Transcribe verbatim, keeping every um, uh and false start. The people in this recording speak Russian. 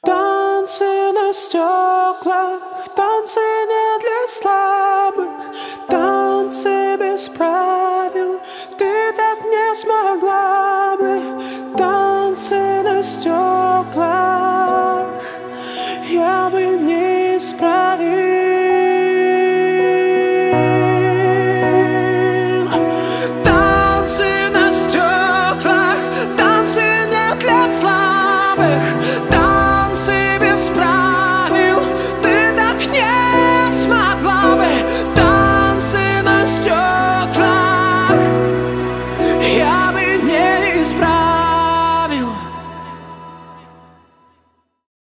Танцы на стеклах, танцы не для слабых, танцы без правил.